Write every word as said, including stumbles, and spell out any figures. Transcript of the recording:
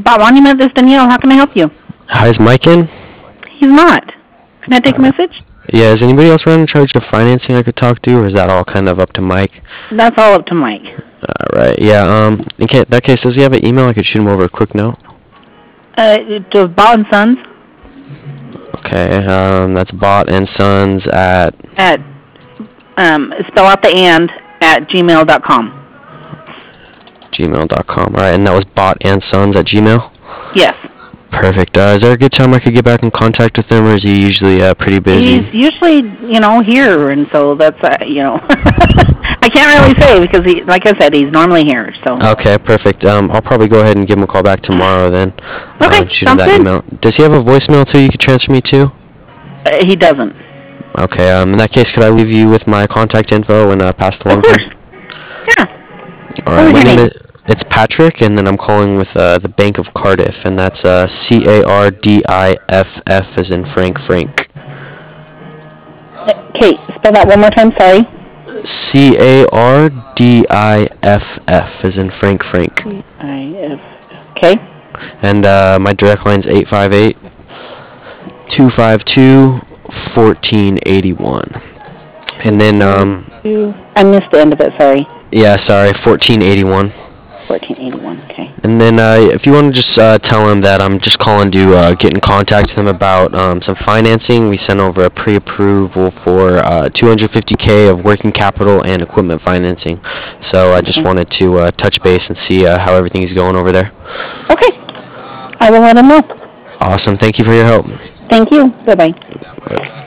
Bot Monument, this is Danielle. How can I help you? Hi, is Mike in? He's not. Can I take a message? Yeah, is anybody else around in charge of financing I could talk to, or is that all kind of up to Mike? That's all up to Mike. Alright, yeah, um, in ca- that case, does he have an email? I could shoot him over a quick note. Uh, to Bot and Sons Okay, um, that's Bot and Sons at... at, um, spell out the and at gmail dot com. gmail dot com. Alright, and that was Bot and Sons at Gmail? Yes. Perfect. Uh, is there a good time I could get back in contact with him, or is he usually uh, pretty busy? He's usually, you know, here, and so that's, uh, you know, I can't really say because, he, like I said, he's normally here. So. Okay, perfect. Um, I'll probably go ahead and give him a call back tomorrow then. Okay, uh, shoot sounds him that good. email. Does he have a voicemail too you could transfer me to? Uh, he doesn't. Okay. Um, in that case, could I leave you with my contact info and uh, pass it along? Of course. Yeah. All What right. was My your name name? is it's Patrick, and then I'm calling with uh, the Bank of Cardiff, and that's uh, C A R D I F F as in Frank Frank. Uh, Kate, spell that one more time. Sorry. C A R D I F F as in Frank Frank. I F. Okay. And uh, my direct line's eight five eight, two five two, one four eight one. And then, um... I missed the end of it, sorry. Yeah, sorry, fourteen eighty-one. fourteen eighty-one, okay. And then, uh, if you want to just uh, tell him that I'm just calling to uh, get in contact with him about um, some financing, we sent over a pre-approval for uh, two hundred fifty K of working capital and equipment financing. So I just Okay. wanted to uh, touch base and see uh, how everything's going over there. Okay. I will let him know. Awesome. Thank you for your help. Thank you. Bye-bye. Bye.